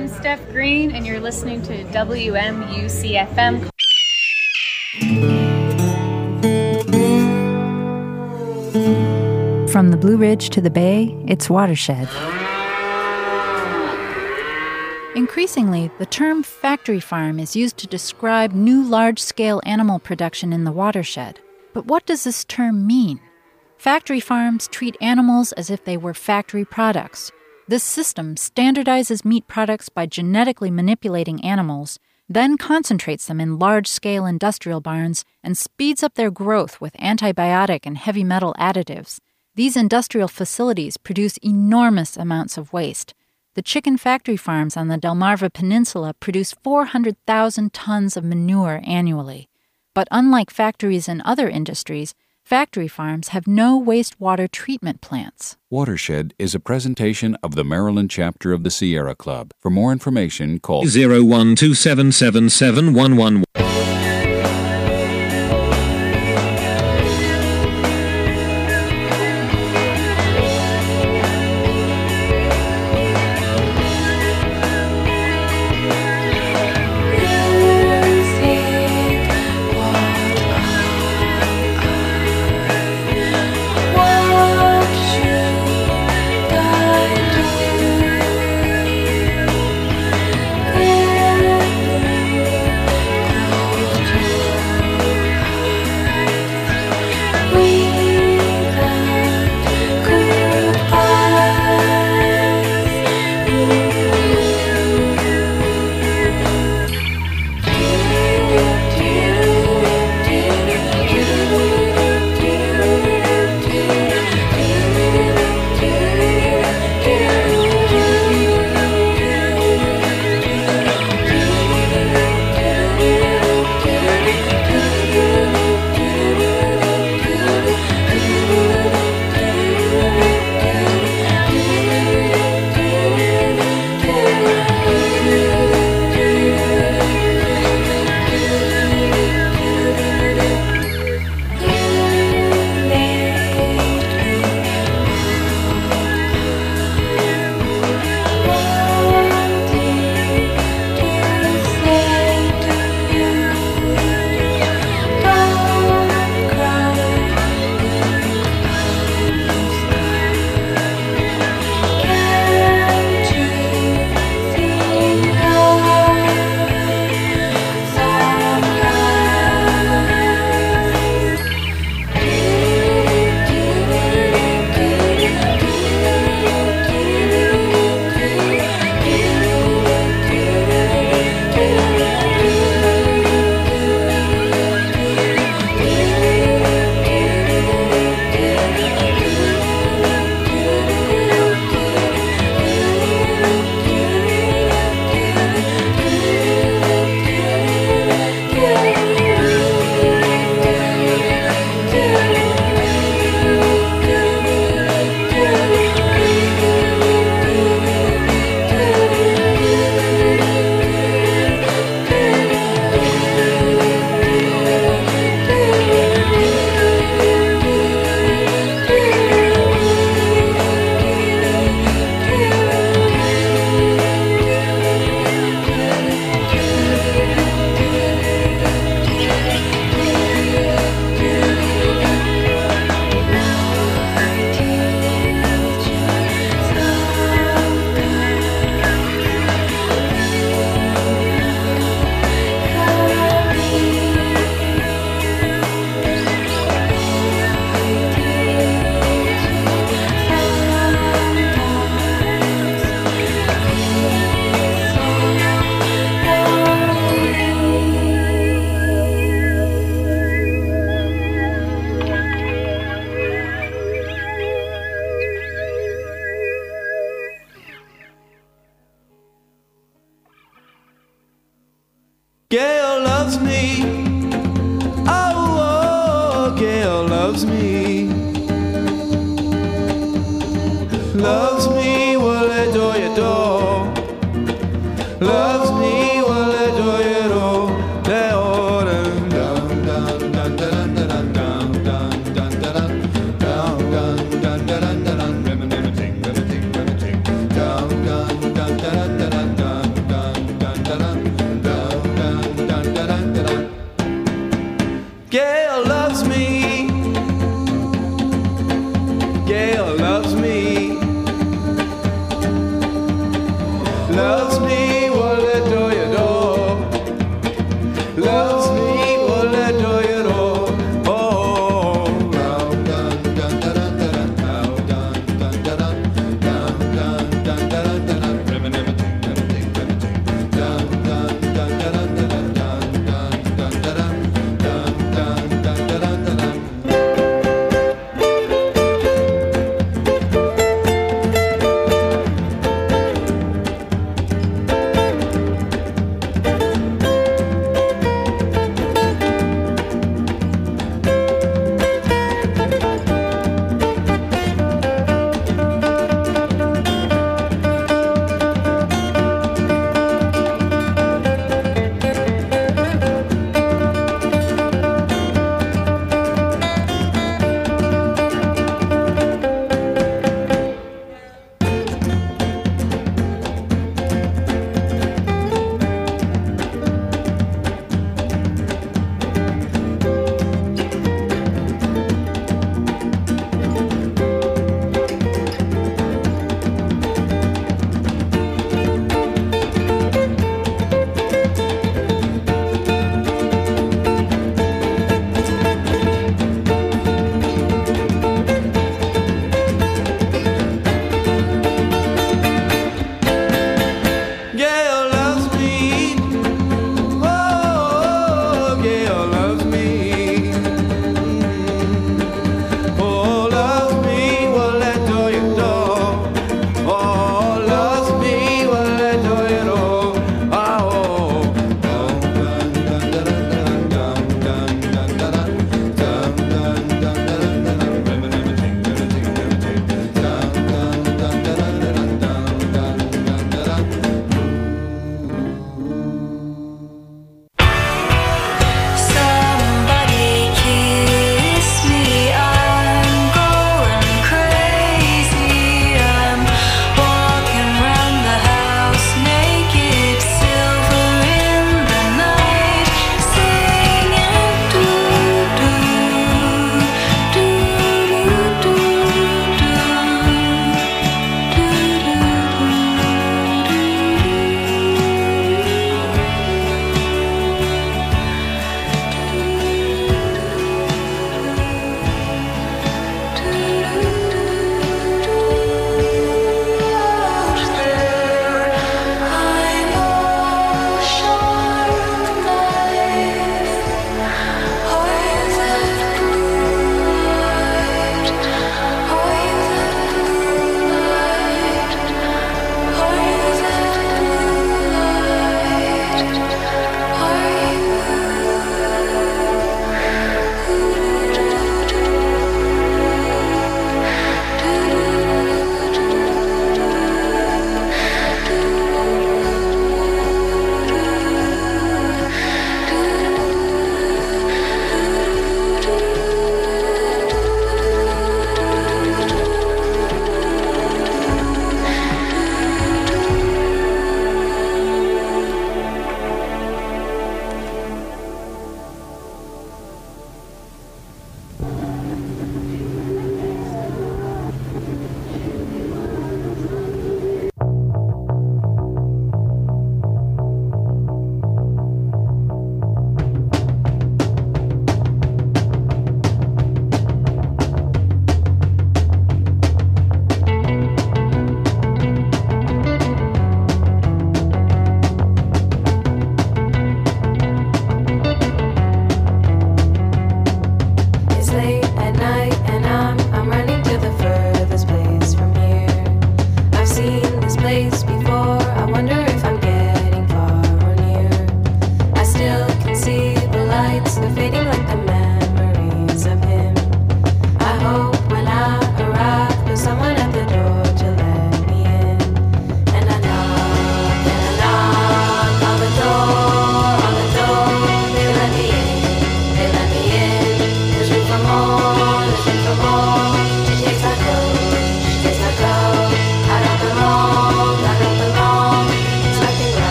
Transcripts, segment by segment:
I'm Steph Green, and you're listening to WMUC-FM. From the Blue Ridge to the Bay, it's Watershed. Increasingly, the term factory farm is used to describe new large-scale animal production in the watershed. But what does this term mean? Factory farms treat animals as if they were factory products. This system standardizes meat products by genetically manipulating animals, then concentrates them in large-scale industrial barns and speeds up their growth with antibiotic and heavy metal additives. These industrial facilities produce enormous amounts of waste. The chicken factory farms on the Delmarva Peninsula produce 400,000 tons of manure annually. But unlike factories in other industries, factory farms have no wastewater treatment plants. Watershed is a presentation of the Maryland chapter of the Sierra Club. For more information, call 012777111. Gail loves me. Oh, Gail loves me. Loves me, will adore you, door. Loves me, will adore you, door.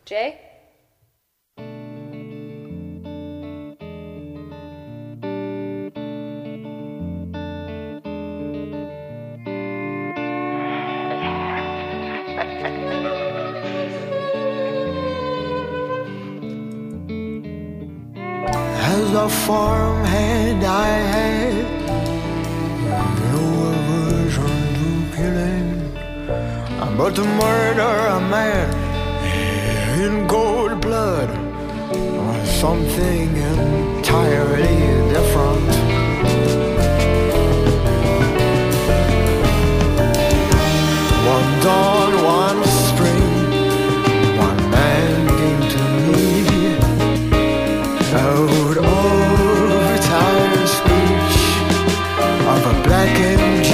Jay? As a farmhand I had no aversion to killing, but to murder a man in cold blood was something entirely different. One dawn, one spring, one man came to me out of tired speech of a black MG,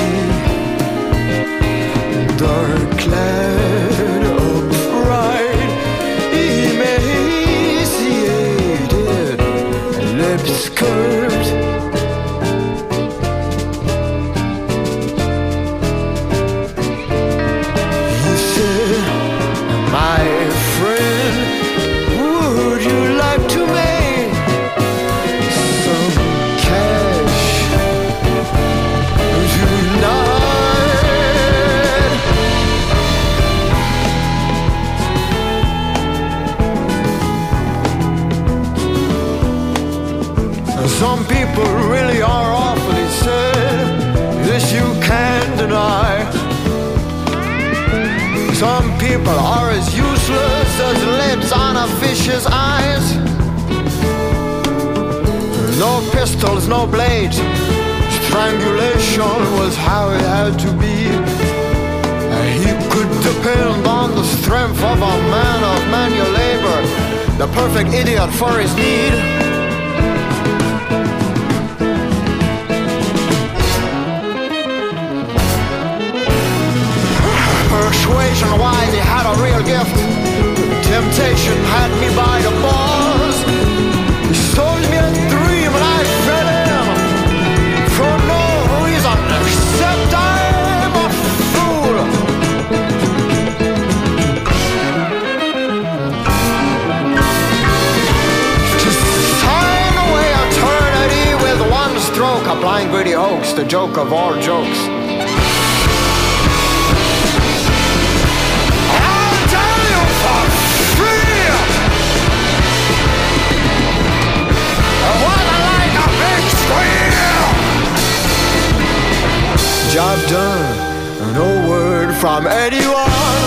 dark clad, upright, emaciated, lips curved. He said, my friend, would you like to make some cash tonight? Some people really are awfully sad, this you can't deny. Some people are as useless as lips on a fish's eyes. No pistols, no blades, strangulation was how it had to be. He could depend on the strength of a man of manual labor, the perfect idiot for his need. Persuasion-wise, he had a real gift. Temptation had me by the balls. He sold me a dream and I fell in for no reason except I'm a fool. To sign away eternity with one stroke, a blind greedy hoax, the joke of all jokes. Job done, no word from anyone.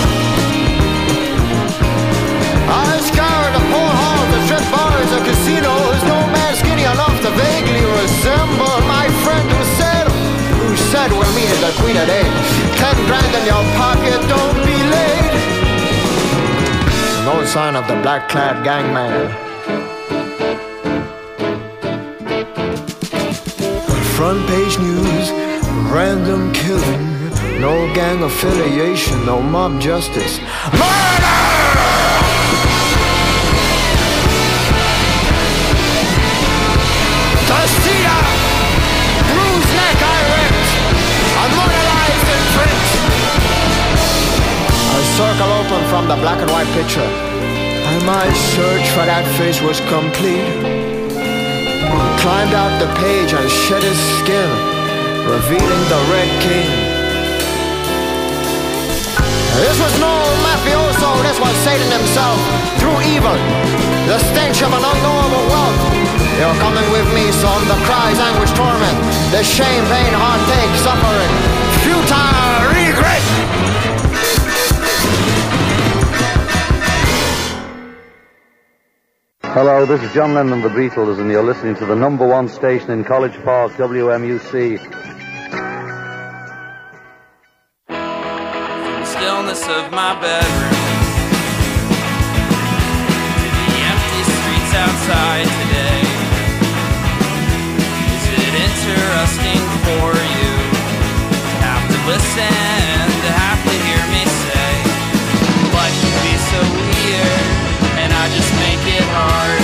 I scoured the pool halls, the strip bars, the casinos. No man skinny enough to vaguely resemble my friend who said we'll meet at the Queen at 8. 10 grand in your pocket, don't be late. No sign of the black-clad gangman. Front page news, random killing, no gang affiliation, no mob justice. Murder! Tostita! Bruised neck I ripped, immortalized in print. A circle opened from the black and white picture, and my search for that face was complete. Climbed out the page and shed his skin, revealing the Red King. This was no mafioso, this was Satan himself, through evil, the stench of an unknowable wealth. You're coming with me, son, the cries, anguish, torment, the shame, pain, heartache, suffering, futile regret. Hello, this is John Lennon of the Beatles, and you're listening to the #1 station in College Park, WMUC. From the stillness of my bedroom to the empty streets outside today, is it interesting for you to have to listen, to have to hear me say life can be so weird and I just make it hard?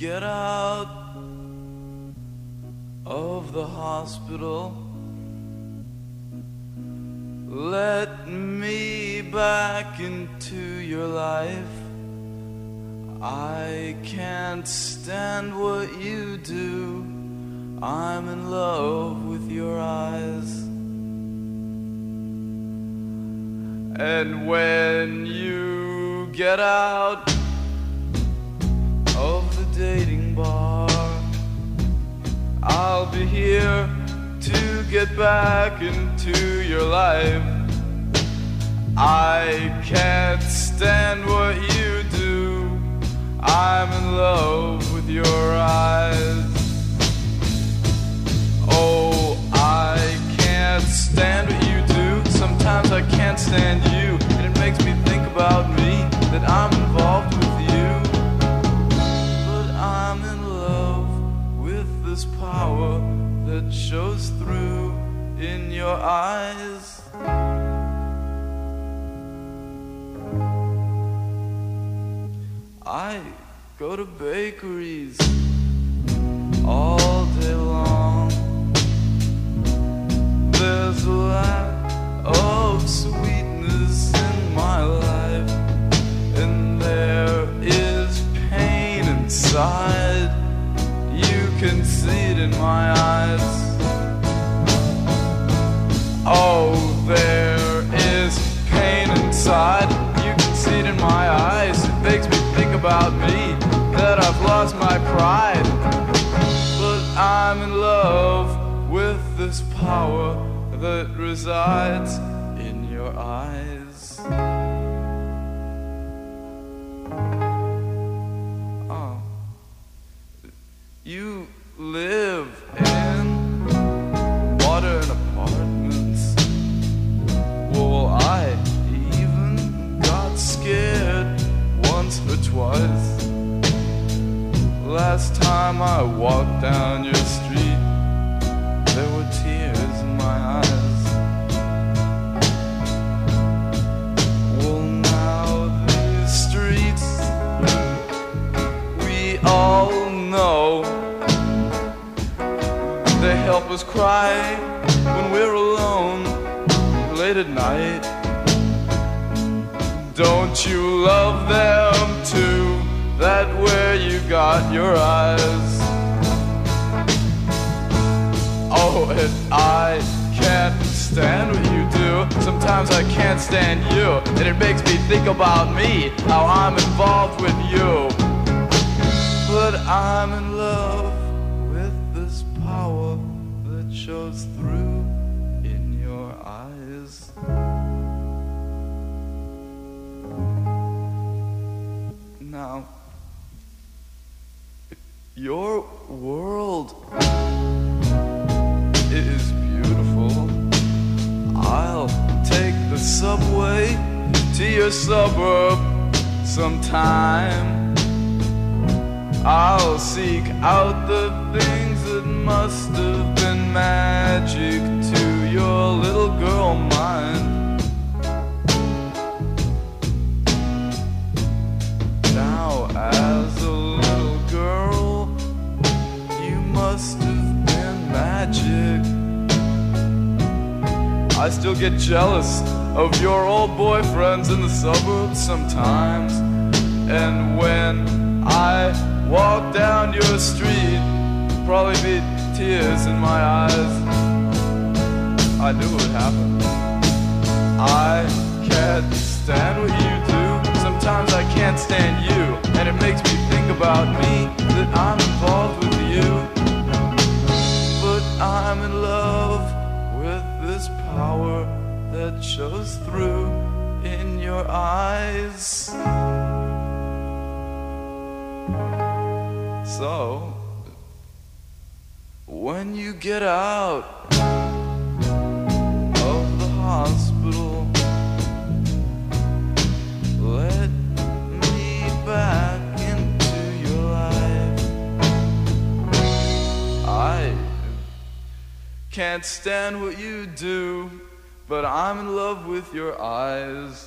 get out of the hospital, let me back into your life. I can't stand what you do. I'm in love with your eyes. And when you get out of the dating bar, I'll be here to get back into your life. I can't stand what you do. I'm in love with your eyes. Oh, I can't stand what you do. Sometimes I can't stand you, and it makes me think about me, that I'm involved with you. But I'm in love with this power that shows through in your eyes. I go to bakeries all day long. There's a lack of sweetness in my life, and there is pain inside. You can see it in my eyes. Oh, there is pain inside. You can see it in my eyes. It makes me think about me, that I've lost my pride. But I'm in love with this power that resides in your eyes. Oh, you live in modern apartments. Well, I even got scared once or twice. Last time I walked down your street, there were tears in my eyes. Well, now these streets, we all know, they help us cry when we're alone late at night. Don't you love them too? That where you got your eyes. Oh, and I can't stand what you do. Sometimes I can't stand you, and it makes me think about me, how I'm involved with you. But I'm in love with this power that shows through in your eyes. Now, your world is beautiful. I'll take the subway to your suburb sometime. I'll seek out the things that must have been magic to your little girl mind. Now, as a little girl, you must have been magic. I still get jealous of your old boyfriends in the suburbs sometimes. And when I walk down your street, probably be tears in my eyes. I knew it would happen. I can't stand what you do. Sometimes I can't stand you, and it makes me think about me, that I'm involved with you. But I'm in love with this power that shows through in your eyes. So, when you get out of the hospital, let me back into your life. I can't stand what you do, but I'm in love with your eyes.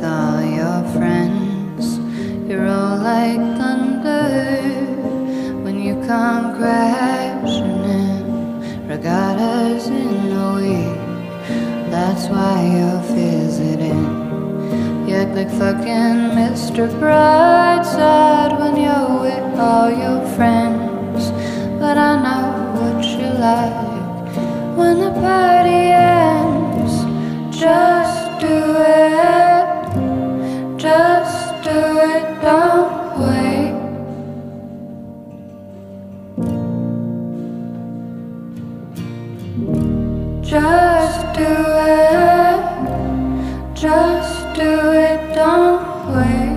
all your friends. You're all like thunder when you come crashing in. Regattas in the week, that's why you're visiting. You act like fucking Mr. Brightside when you're with all your friends. But I know what you like when the party ends. Just do it, just do it, don't wait. Just do it, just do it, don't wait.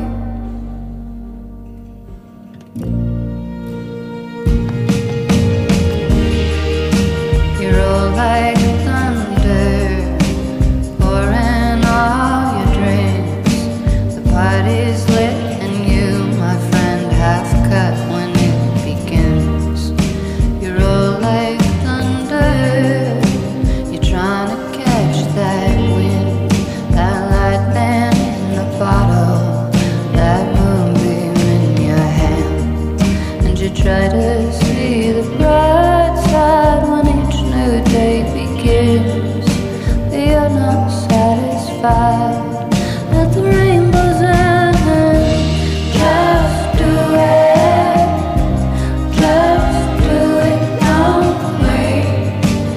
You're all like thunder, pouring all your drinks. The party's lit and you, my friend, half cut when it begins. You're all like thunder, you're trying to catch that wind, that lightning in the bottle, that moonbeam in your hand. And you try to see the bright side when each new day begins. But you're not satisfied at the rainbow's end. Just do it, just do it, don't wait.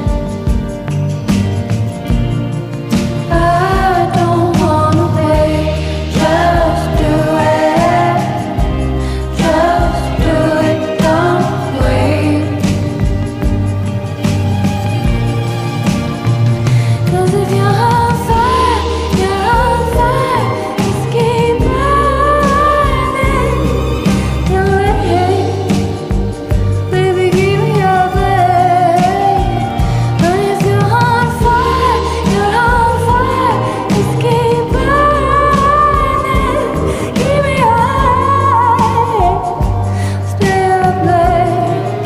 I don't wanna wait. Just do it, just do it, don't wait. 'Cause if you're on fire, just keep burning. Don't wait, baby, give me your blade. But if you're on fire, just keep burning. Give me your light, stay up late.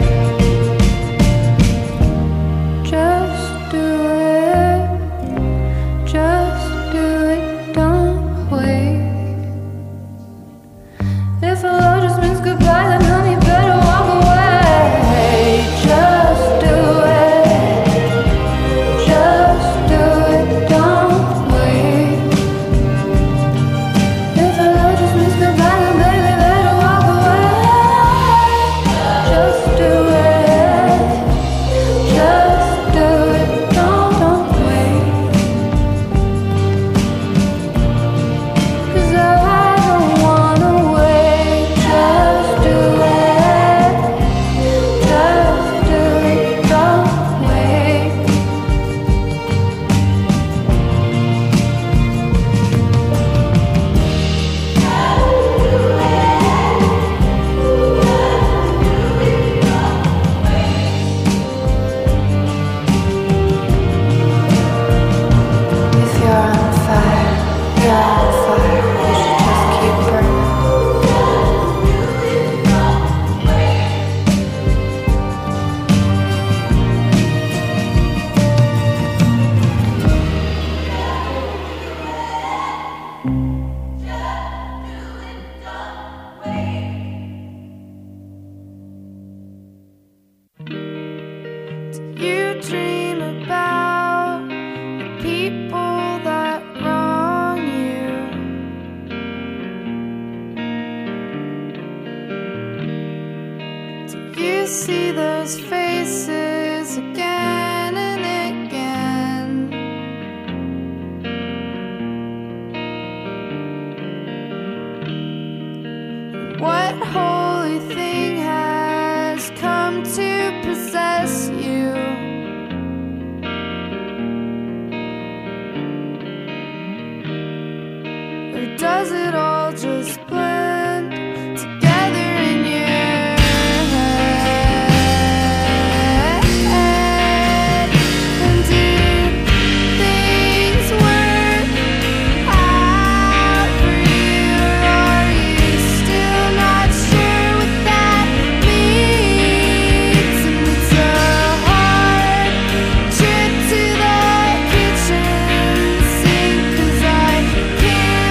Just do it, just do it, don't wait. If hello just means goodbye, then honey, better walk away. Just do it, just do it, don't wait. If hello just means goodbye, then baby, better walk away. Just do it, just do it, don't wait. 'Cause I don't wanna wait. Just do it, just do it, don't wait. If you're on fire, you're on fire. You should just keep burning. You dream about the people that wrong you. Do you see those faces again and again? What holy thing has come to possess you? Or does it all just blend together in your head? And do things work out for you? Or are you still not sure what that means? And it's a hard trip to the kitchen sink, 'cause I can't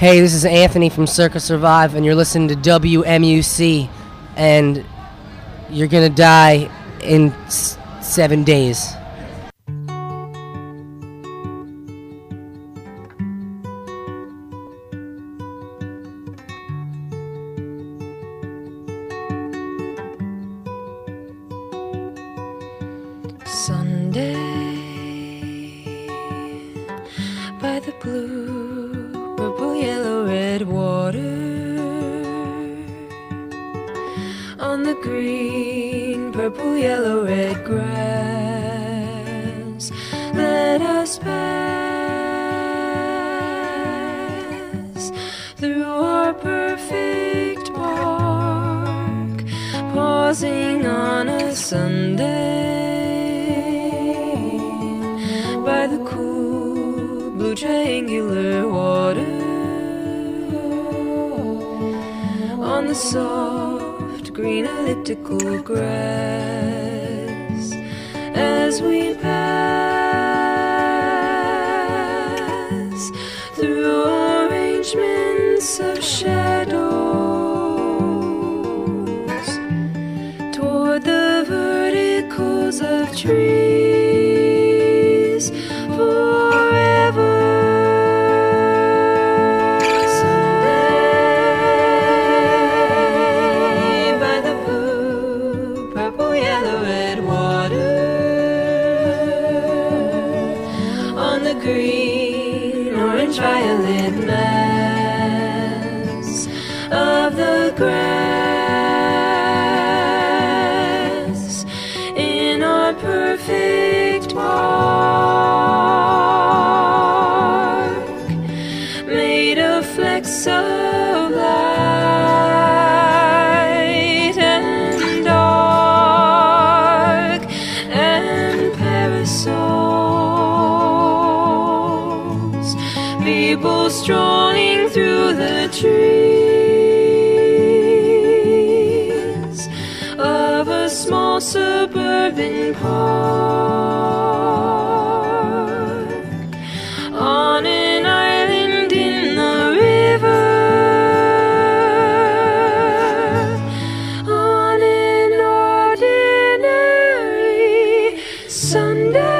Hey, this is Anthony from Circa Survive, and you're listening to WMUC, and you're gonna die in 7 days. Sunday by the blue, purple, yellow, red water, on the green, purple, yellow, red grass, let us pass through our perfect park, pausing on a Sunday by the cool blue triangular water, on the soft green elliptical grass, as we pass through arrangements of shadows toward the verticals of trees forever. Sunday by the blue, purple, yellow, red water, on the green, orange, violet mass of the grass in our perfect park, made of flecks of light and dark and parasols, people strolling through the trees of a small suburban park, on an island in the river, on an ordinary Sunday.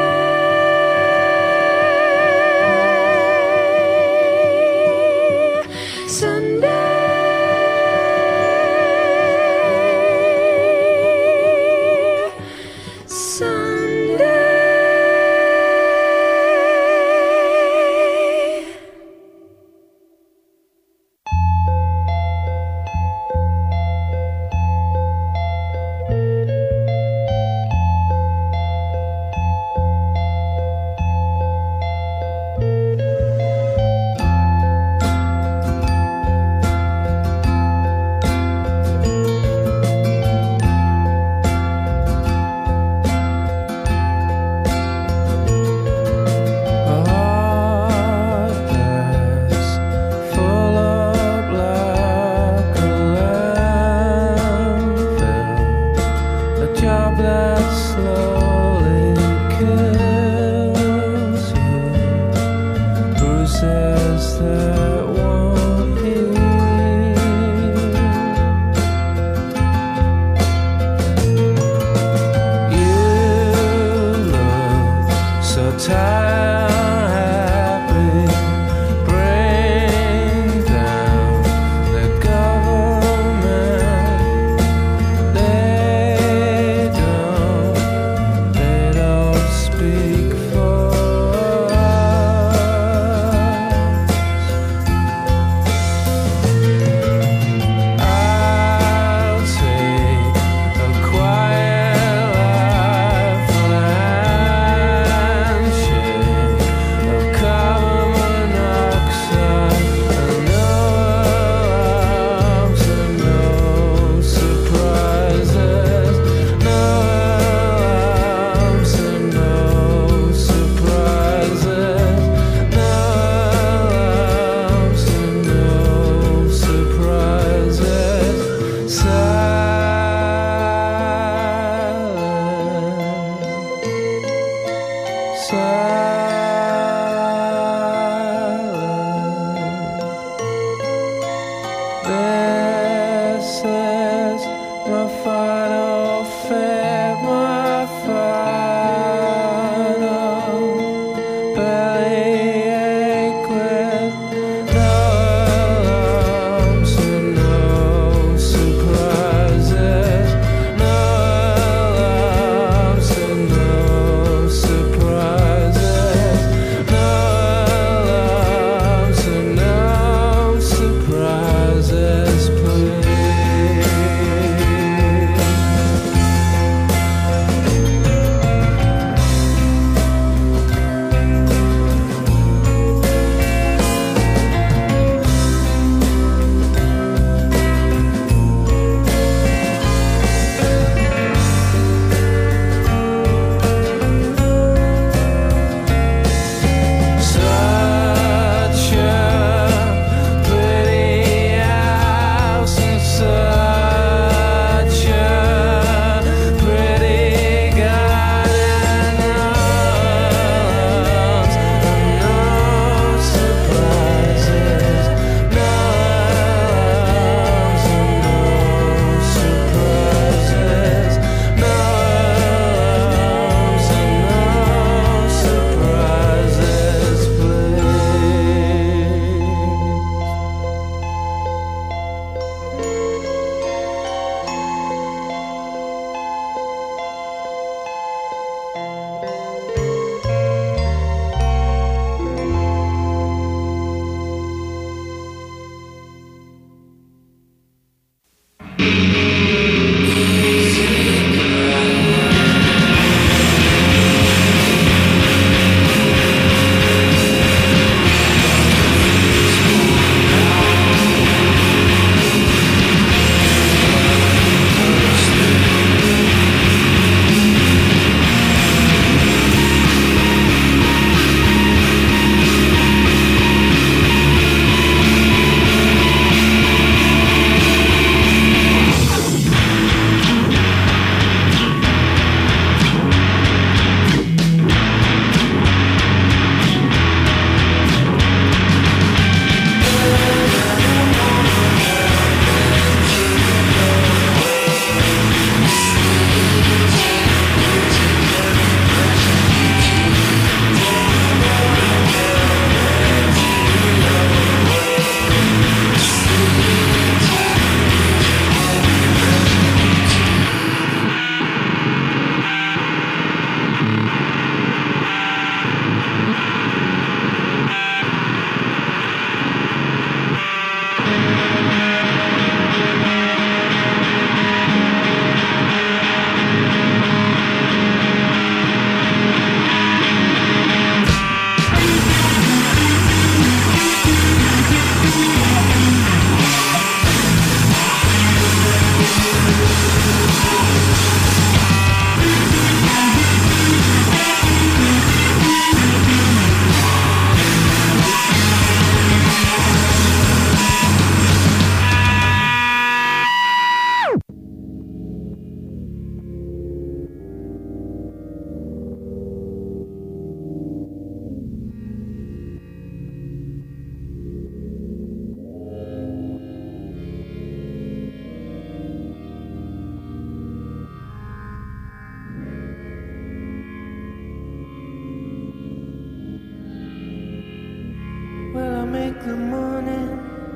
the morning.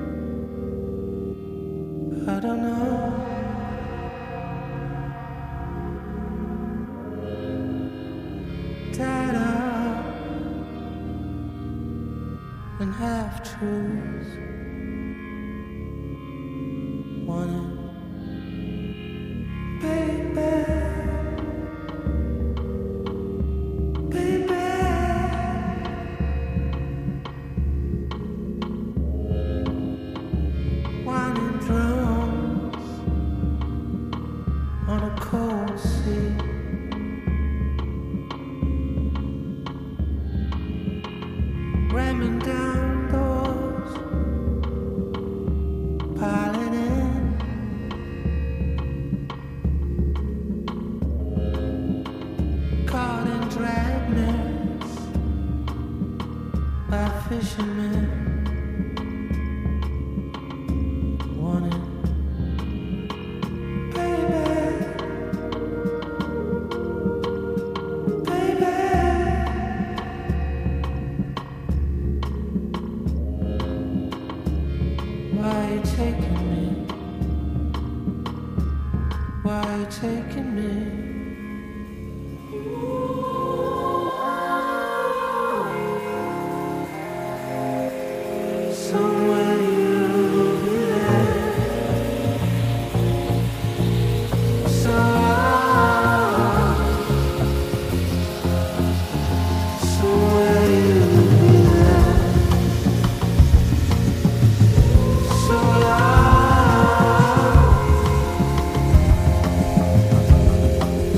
I don't know. Tied up and half truths. Wanting, baby, baby. Winding drums on a cold sea. Ramming down doors, piling in. Caught in dragnets by fishermen. Wanting, baby, baby. Why are you taking me? Why are you taking me? Somewhere you'll be there. Somewhere you'll be there. So long.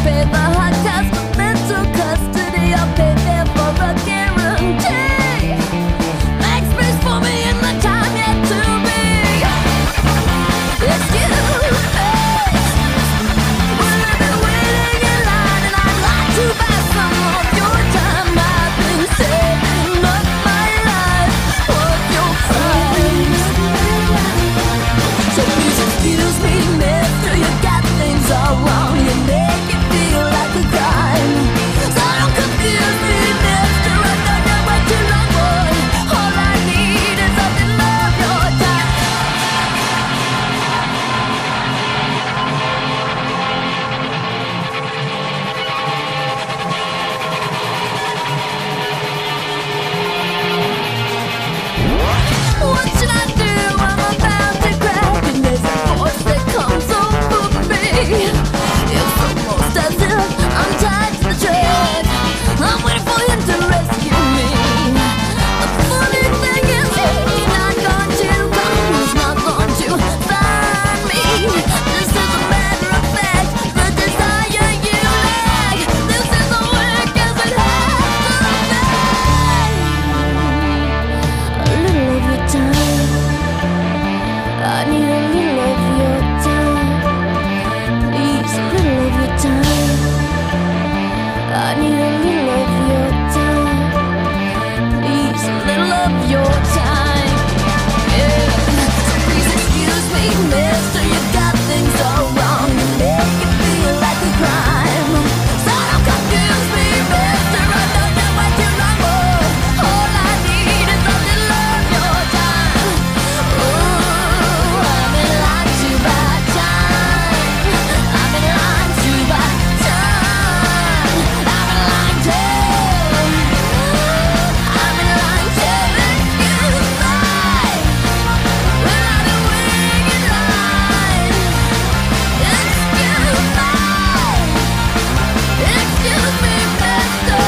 pay the hot cost for mental custody. I'll pay there for a guarantee. Make space for me in the time yet to be. Excuse me. Well, I've been waiting in line and I'd like to buy some of your time. I've been saving up my life. What's your price? So please excuse me, mister, you got things all wrong. You make it feel like a crime. So don't confuse me, mister, I've done that way too long, boy. All I need is a little of your time. What should I do? I'm about to crack, and there's a force that comes over me. It's almost as if I'm tied to the track. I'm waiting for him to rescue me. The funny thing is, he's not going to come. He's not going to find me. This is a matter of fact. The desire you lack. This is the work as it has to be. A little of your time. I need a little of your time. Please, a little of your time. I need a little of your time. Please, a little of your time. Yeah. So please excuse me, mister, you got things all wrong. You make it feel like a crime. So don't confuse me, mister, I've done that way too long, boy. All I need is a little of your time. Ooh, I've been lied to by time. I've been lied to by time. I've been lied to. I've been lied to. Excuse me. Well, I've been waiting in line. Excuse me. Excuse me, mister.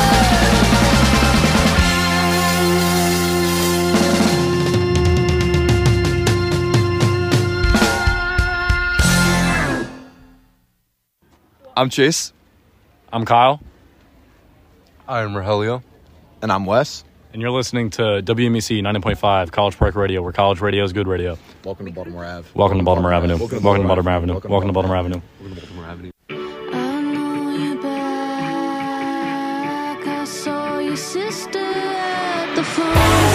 I'm Chase. I'm Kyle, I'm Rogelio. And I'm Wes. and you're listening to WMEC 90.5 College Park Radio, where college radio is good radio. Welcome to Baltimore Ave. Welcome to Baltimore Avenue. Welcome to Baltimore Avenue. Welcome to Baltimore Avenue. Welcome to Baltimore Avenue. I know you're back. I saw your sister at the phone.